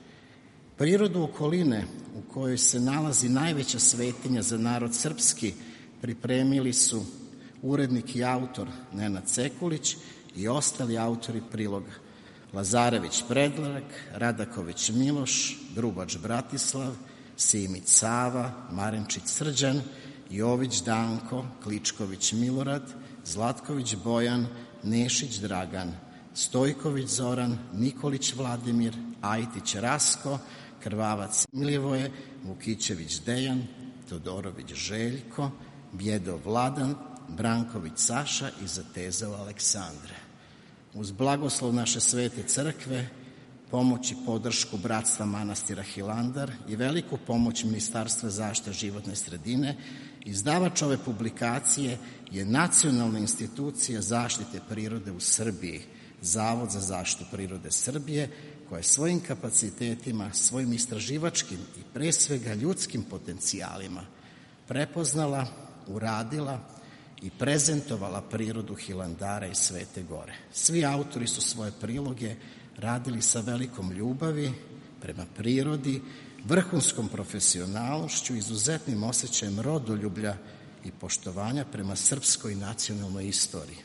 Prirodu okoline u kojoj se nalazi najveća svetinja za narod srpski pripremili su urednik i autor Nenad Sekulić i ostali autori priloga: Lazarević Predrag, Radaković Miloš, Drubač Bratislav, Simić Sava, Marenčić Srđan, Jović Danko, Kličković Milorad, Zlatković Bojan, Nešić Dragan, Stojković Zoran, Nikolić Vladimir, Ajtić Rasko, Krvavac Milivoje, Vukićević Dejan, Todorović Željko, Bjedov Vladan, Branković Saša i Zatezao Aleksandre. Uz blagoslov naše svete crkve pomoć i podršku Bratstva manastira Hilandar i veliku pomoć Ministarstva zaštite životne sredine, izdavač ove publikacije je Nacionalna institucija zaštite prirode u Srbiji, Zavod za zaštitu prirode Srbije, koja je svojim kapacitetima, svojim istraživačkim i pre svega ljudskim potencijalima prepoznala, uradila i prezentovala prirodu Hilandara i Svete Gore. Svi autori su svoje priloge radili sa velikom ljubavi prema prirodi, vrhunskom profesionalnošću, izuzetnim osjećajem rodoljublja i poštovanja prema srpskoj nacionalnoj istoriji.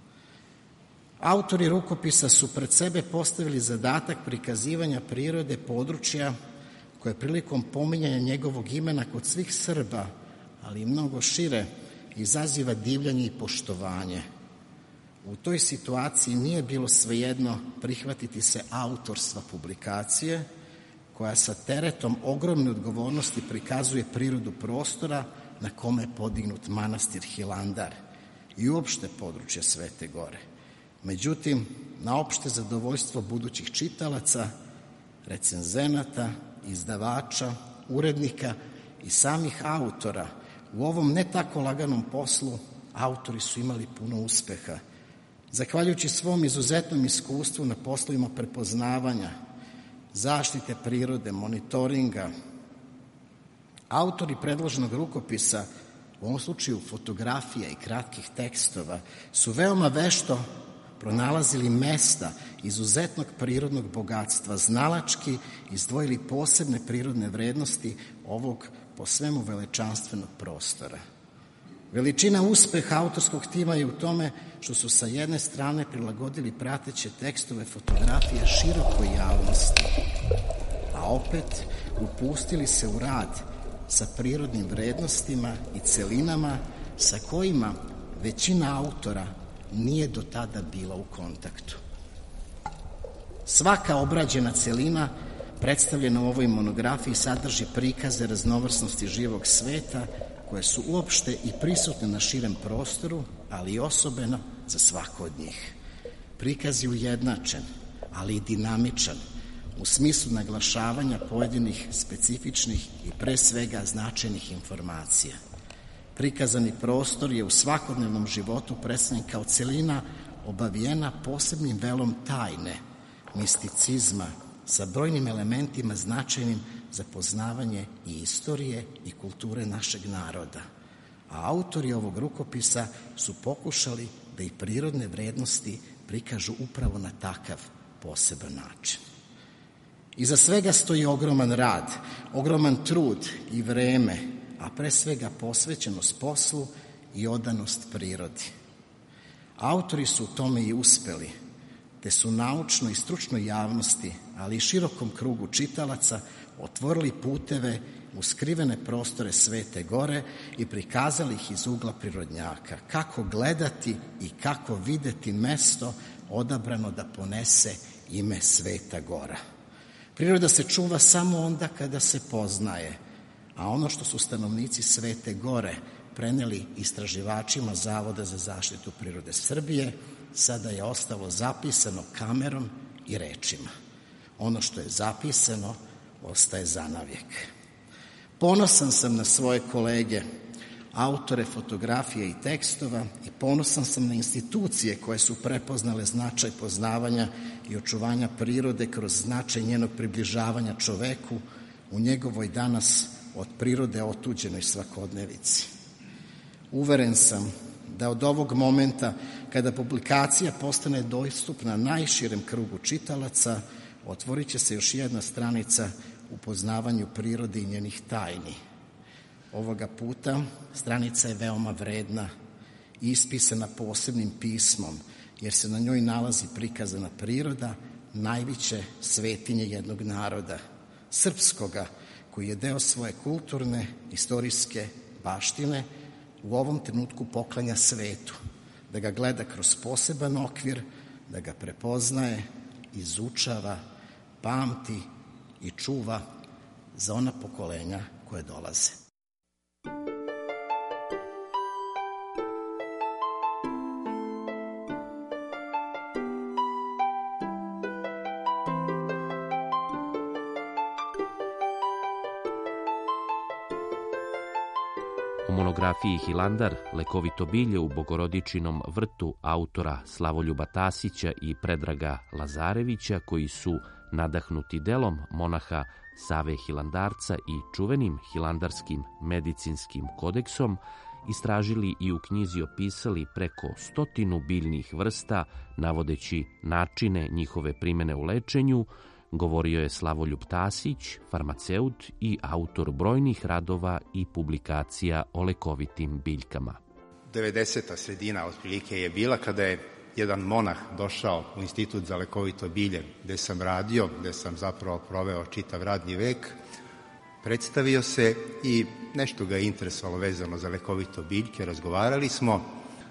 Autori rukopisa su pred sebe postavili zadatak prikazivanja prirode područja koje prilikom pominjanja njegovog imena kod svih Srba, ali i mnogo šire, izaziva divljanje i poštovanje. U toj situaciji nije bilo svejedno prihvatiti se autorstva publikacije, koja sa teretom ogromne odgovornosti prikazuje prirodu prostora na kome je podignut manastir Hilandar i uopšte područje Svete Gore. Međutim, na opšte zadovoljstvo budućih čitalaca, recenzenata, izdavača, urednika i samih autora, u ovom ne tako laganom poslu autori su imali puno uspeha. Zahvaljujući svom izuzetnom iskustvu na poslovima prepoznavanja, zaštite prirode, monitoringa, autori predloženog rukopisa, u ovom slučaju fotografija i kratkih tekstova, su veoma vešto pronalazili mesta izuzetnog prirodnog bogatstva, znalački izdvojili posebne prirodne vrednosti ovog po svemu velečanstvenog prostora. Veličina uspeha autorskog tima je u tome što su sa jedne strane prilagodili prateće tekstove fotografija širokoj javnosti, a opet upustili se u rad sa prirodnim vrednostima i celinama sa kojima većina autora nije do tada bila u kontaktu. Svaka obrađena celina predstavljena u ovoj monografiji sadrži prikaze raznovrsnosti živog sveta koje su uopšte i prisutne na širem prostoru, ali i osobeno za svako od njih. Prikaz je ujednačen, ali i dinamičan u smislu naglašavanja pojedinih specifičnih i pre svega značajnih informacija. Prikazani prostor je u svakodnevnom životu predstavljen kao celina obavijena posebnim velom tajne, misticizma, sa brojnim elementima značajnim za poznavanje i istorije i kulture našeg naroda. A autori ovog rukopisa su pokušali da i prirodne vrednosti prikažu upravo na takav poseban način. Iza svega stoji ogroman rad, ogroman trud i vreme, a pre svega posvećenost poslu i odanost prirodi. Autori su u tome i uspeli, te su naučnoj i stručnoj javnosti, ali i širokom krugu čitalaca otvorili puteve u skrivene prostore Svete Gore i prikazali ih iz ugla prirodnjaka, kako gledati i kako videti mesto odabrano da ponese ime Sveta Gora. Priroda se čuva samo onda kada se poznaje, a ono što su stanovnici Svete Gore preneli istraživačima Zavoda za zaštitu prirode Srbije, sada je ostalo zapisano kamerom i rečima. Ono što je zapisano ostaje zanavijek. Ponosan sam na svoje kolege, autore fotografije i tekstova, i ponosan sam na institucije koje su prepoznale značaj poznavanja i očuvanja prirode kroz značaj njenog približavanja čoveku u njegovoj danas od prirode otuđenoj svakodnevici. Uveren sam da od ovog momenta, kada publikacija postane dostupna najširem krugu čitalaca, otvorit će se još jedna stranica u poznavanju prirode i njenih tajni. Ovoga puta stranica je veoma vredna i ispisana posebnim pismom, jer se na njoj nalazi prikazana priroda najveće svetinje jednog naroda, srpskoga, koji je deo svoje kulturne, istorijske baštine, u ovom trenutku poklanja svetu, da ga gleda kroz poseban okvir, da ga prepoznaje, izučava, pamti i čuva za ona pokolenja koje dolaze. U monografiji Hilandar, lekovito bilje u Bogorodičinom vrtu autora Slavoljuba Tasića i Predraga Lazarevića, koji su nadahnuti delom monaha Save Hilandarca i čuvenim hilandarskim medicinskim kodeksom, istražili i u knjizi opisali preko 100 biljnih vrsta, navodeći načine njihove primene u lečenju, govorio je Slavoljub Tasić, farmaceut i autor brojnih radova i publikacija o lekovitim biljkama. 90. sredina otprilike je bila kada je jedan monah došao u Institut za lekovito bilje gde sam radio, gde sam zapravo proveo čitav radni vek, predstavio se i nešto ga je interesovalo vezano za lekovito biljke, razgovarali smo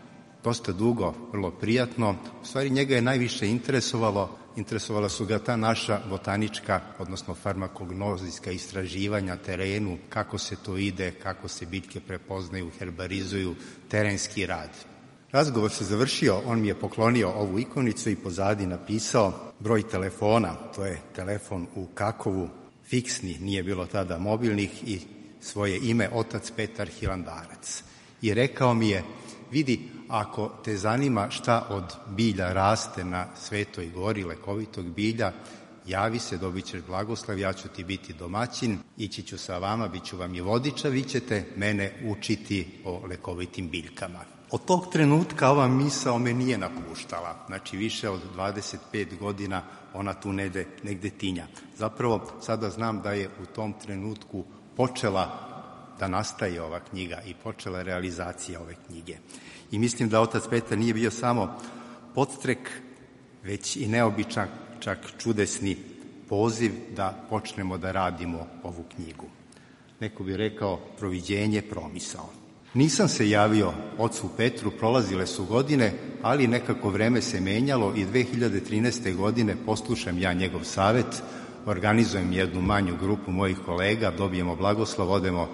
dosta dugo, vrlo prijatno. U stvari njega je najviše interesovala su ga ta naša botanička, odnosno farmakognozijska istraživanja terenu, kako se to ide, kako se biljke prepoznaju, herbarizuju, terenski rad. Razgovor se završio, on mi je poklonio ovu ikonicu i pozadi napisao broj telefona, to je telefon u Kakovu, fiksni, nije bilo tada mobilnih, i svoje ime otac Petar Hilandarac. I rekao mi je, vidi, ako te zanima šta od bilja raste na Svetoj gori, lekovitog bilja, javi se, dobit ćeš blagoslav, ja ću ti biti domaćin, ići ću sa vama, bit ću vam i vodiča, vi ćete mene učiti o lekovitim biljkama. Od tog trenutka ova misao me nije napuštala, znači više od 25 godina ona tu negde tinja. Zapravo sada znam da je u tom trenutku počela da nastaje ova knjiga i počela realizacija ove knjige. I mislim da otac Petar nije bio samo podstrek, već i neobičan, čak čudesni poziv da počnemo da radimo ovu knjigu. Neko bi rekao proviđenje, promisao. Nisam se javio ocu Petru, prolazile su godine, ali nekako vreme se menjalo i 2013. godine poslušam ja njegov savet, organizujem jednu manju grupu mojih kolega, dobijemo blagoslov, odemo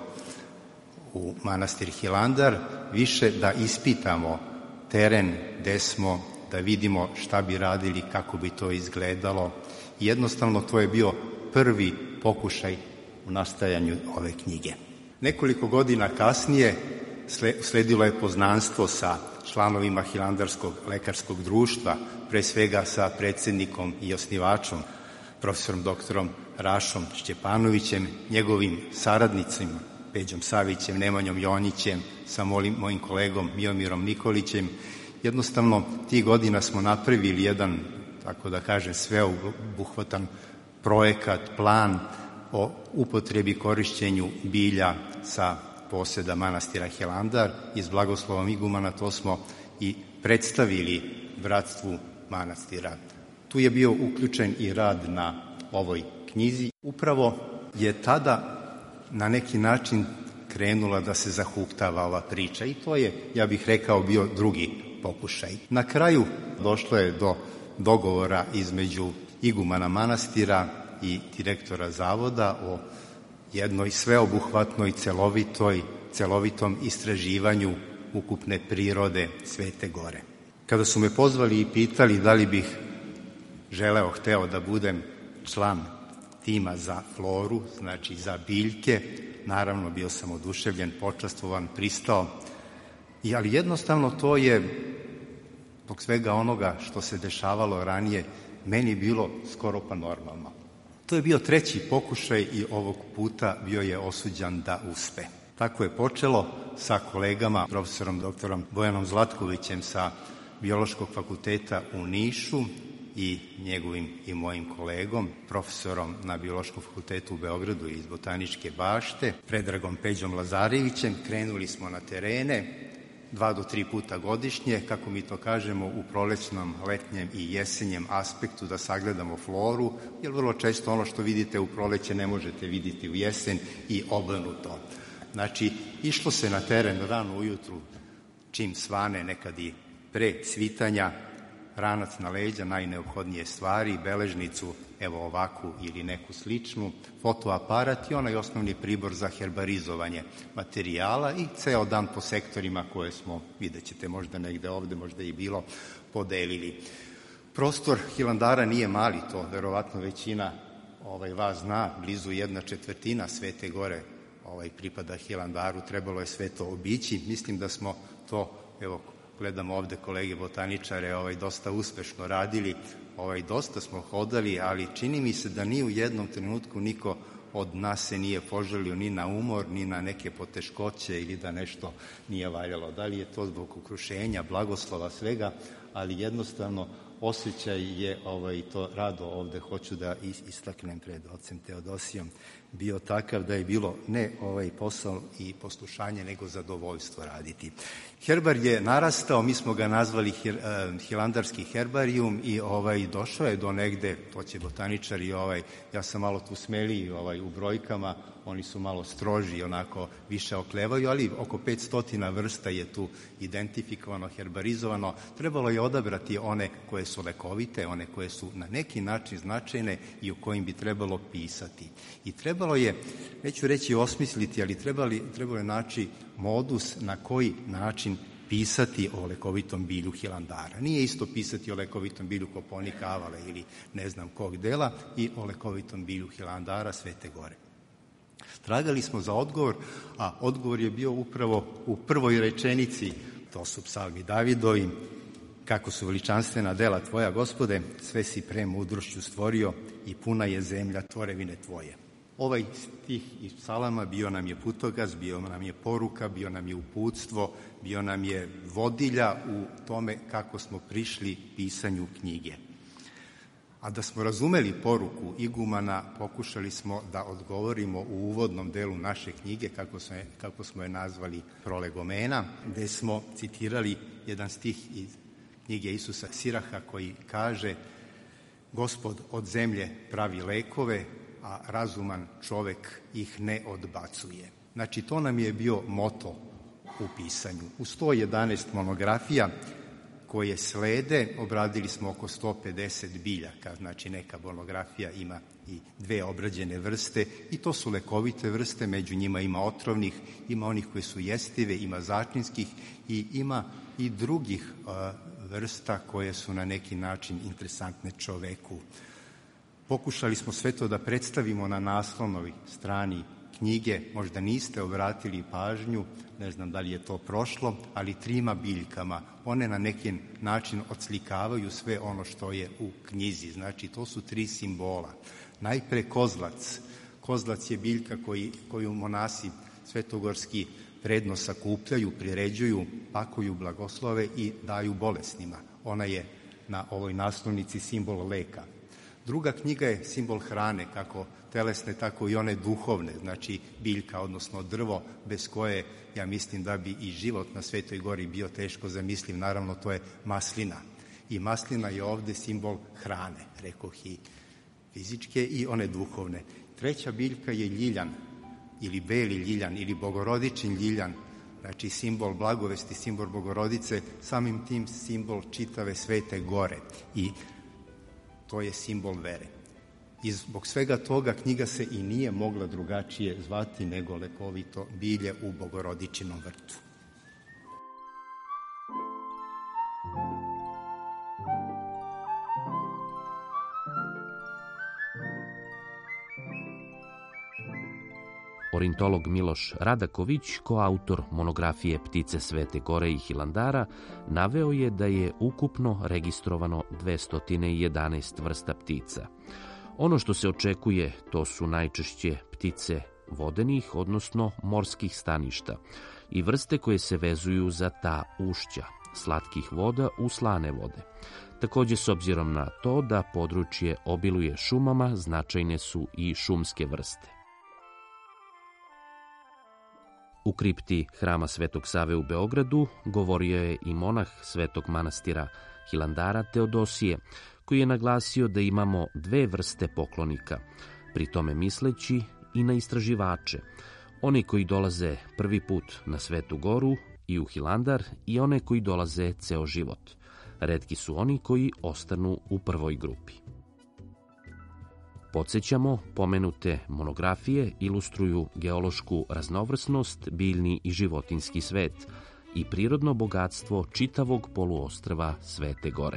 u manastir Hilandar, više da ispitamo teren gde smo, da vidimo šta bi radili, kako bi to izgledalo. I jednostavno to je bio prvi pokušaj u nastajanju ove knjige. Nekoliko godina kasnije sledilo je poznanstvo sa članovima Hilandarskog lekarskog društva, pre svega sa predsednikom i osnivačom, profesorom doktorom Rašom Šćepanovićem, njegovim saradnicima, Peđom Savićem, Nemanjom Jonjićem, sa mojim kolegom Miomirom Nikolićem. Jednostavno, tih godina smo napravili jedan, tako da kažem, sveobuhvatan projekat, plan o upotrebi korišćenju bilja sa poseda manastira Hilandar. I s blagoslovom igumana to smo i predstavili bratstvu manastira. Tu je bio uključen i rad na ovoj knjizi. Upravo je tada na neki način krenula da se zahuktava ova priča i to je, ja bih rekao, bio drugi pokušaj. Na kraju došlo je do dogovora između igumana manastira i direktora zavoda o jednoj sveobuhvatnoj, celovitom istraživanju ukupne prirode Svete Gore. Kada su me pozvali i pitali da li bih hteo da budem član tima za floru, znači za biljke, naravno bio sam oduševljen, počastvovan, pristao, ali jednostavno to je, zbog svega onoga što se dešavalo ranije, meni bilo skoro pa normalno. To je bio treći pokušaj i ovog puta bio je osuđan da uspe. Tako je počelo sa kolegama, profesorom doktorom Bojanom Zlatkovićem sa Biološkog fakulteta u Nišu i njegovim i mojim kolegom, profesorom na Biološkom fakultetu u Beogradu iz Botaničke bašte, Predragom Peđom Lazarevićem. Krenuli smo na terene 2 do 3 puta godišnje, kako mi to kažemo, u prolećnom, letnjem i jesenjem aspektu da sagledamo floru, jer vrlo često ono što vidite u proleće ne možete vidjeti u jesen i obrnuto. Znači, išlo se na teren rano ujutru, čim svane, nekad i pre cvitanja, ranac na leđa, najneophodnije stvari, beležnicu, evo ovakvu ili neku sličnu, fotoaparat i onaj osnovni pribor za herbarizovanje materijala i ceo dan po sektorima koje smo, vidjet ćete možda negde ovde, možda i bilo, podelili. Prostor Hilandara nije mali, to verovatno većina vas zna, blizu 1/4 Svete Gore pripada Hilandaru, trebalo je sve to obići. Mislim da smo to, evo, gledam ovde kolege botaničare, dosta uspešno radili, dosta smo hodali, ali čini mi se da ni u jednom trenutku niko od nas se nije požalio ni na umor, ni na neke poteškoće ili da nešto nije valjalo. Da li je to zbog okrušenja, blagoslova, svega, ali jednostavno osjećaj je, to rado ovde hoću da istaknem pred ocem Teodosijom, bio takav da je bilo ne posao i poslušanje, nego zadovoljstvo raditi. Herbar je narastao, mi smo ga nazvali Hilandarski herbarijum i došao je do negde, to će botaničari, ja sam malo tu smeliji u brojkama, oni su malo stroži, onako više oklevaju, ali oko 500 vrsta je tu identifikovano, herbarizovano. Trebalo je odabrati one koje su lekovite, one koje su na neki način značajne i u kojim bi trebalo pisati. I trebalo je, neću reći osmisliti, ali trebalo je naći modus na koji način pisati o lekovitom bilju Hilandara. Nije isto pisati o lekovitom bilju Koponika, Avale ili ne znam kog dela i o lekovitom bilju Hilandara Svete Gore. Tragali smo za odgovor, a odgovor je bio upravo u prvoj rečenici, to su psalmi Davidovi, kako su veličanstvena dela Tvoja, Gospode, sve si premudrošću stvorio i puna je zemlja tvorevine Tvoje. Ovaj stih iz psalama bio nam je putokaz, bio nam je poruka, bio nam je uputstvo, bio nam je vodilja u tome kako smo prišli pisanju knjige. A da smo razumeli poruku igumana, pokušali smo da odgovorimo u uvodnom delu naše knjige, kako smo je nazvali Prolegomena, gde smo citirali jedan stih iz knjige Isusa Siraha koji kaže: Gospod od zemlje pravi lekove, a razuman čovek ih ne odbacuje. Znači, to nam je bio moto u pisanju. U 111 monografija koje slede obradili smo oko 150 biljaka, znači neka monografija ima i 2 obrađene vrste i to su lekovite vrste, među njima ima otrovnih, ima onih koje su jestive, ima začinskih i ima i drugih vrsta koje su na neki način interesantne čoveku. Pokušali smo sve to da predstavimo na naslovnoj strani knjige, možda niste obratili pažnju, ne znam da li je to prošlo, ali 3 biljkama. One na neki način odslikavaju sve ono što je u knjizi. Znači, to su 3 simbola. Najpre kozlac. Kozlac je biljka koju monasi svetogorski predno sakupljaju, priređuju, pakuju blagoslove i daju bolesnima. Ona je na ovoj naslovnici simbol leka. Druga knjiga je simbol hrane, kako telesne, tako i one duhovne, znači biljka, odnosno drvo, bez koje, ja mislim da bi i život na Svetoj Gori bio teško zamisliv. Naravno, to je maslina. I maslina je ovde simbol hrane, rekoh, i fizičke i one duhovne. Treća biljka je ljiljan, ili beli ljiljan, ili bogorodičin ljiljan, znači simbol blagovesti, simbol Bogorodice, samim tim simbol čitave Svete Gore. I to je simbol vere. I zbog svega toga knjiga se i nije mogla drugačije zvati nego lekovito bilje u Bogorodičinom vrtu. Ornitolog Miloš Radaković, koautor monografije Ptice Svete Gore i Hilandara, naveo je da je ukupno registrovano 211 vrsta ptica. Ono što se očekuje, to su najčešće ptice vodenih, odnosno morskih staništa, i vrste koje se vezuju za ta ušća, slatkih voda u slane vode. Takođe, s obzirom na to da područje obiluje šumama, značajne su i šumske vrste. U kripti Hrama Svetog Save u Beogradu govorio je i monah Svetog manastira Hilandara Teodosije, koji je naglasio da imamo 2 vrste poklonika, pri tome misleći i na istraživače, oni koji dolaze prvi put na Svetu Goru i u Hilandar i one koji dolaze ceo život. Retki su oni koji ostanu u prvoj grupi. Podsećamo, pomenute monografije ilustruju geološku raznovrsnost, biljni i životinski svet i prirodno bogatstvo čitavog poluostrva Svete Gore.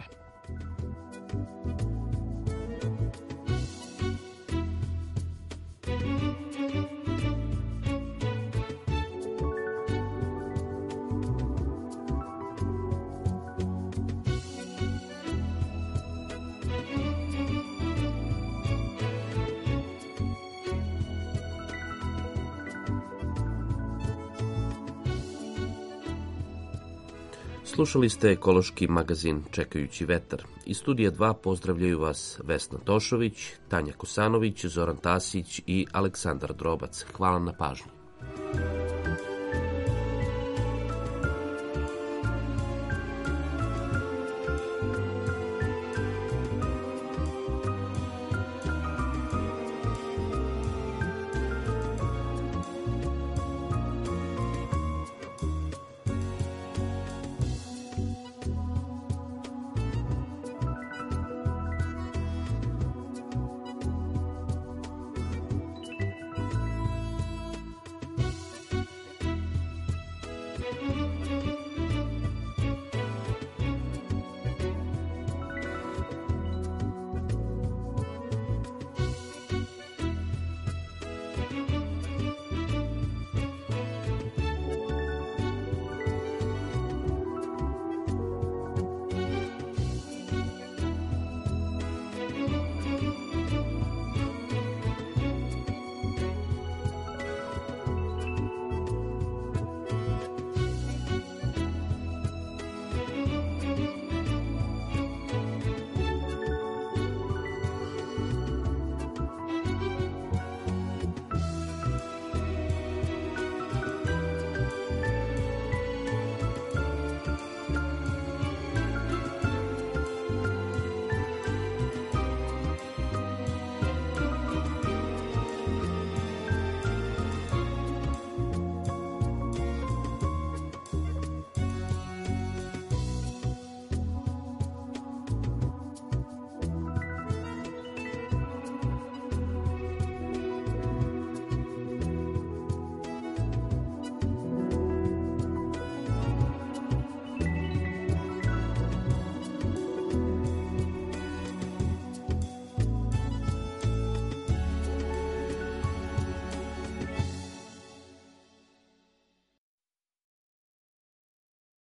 Slušali ste ekološki magazin Čekajući vetar. Iz studija 2 pozdravljaju vas Vesna Tošović, Tanja Kosanović, Zoran Tasić i Aleksandar Drobac. Hvala na pažnji.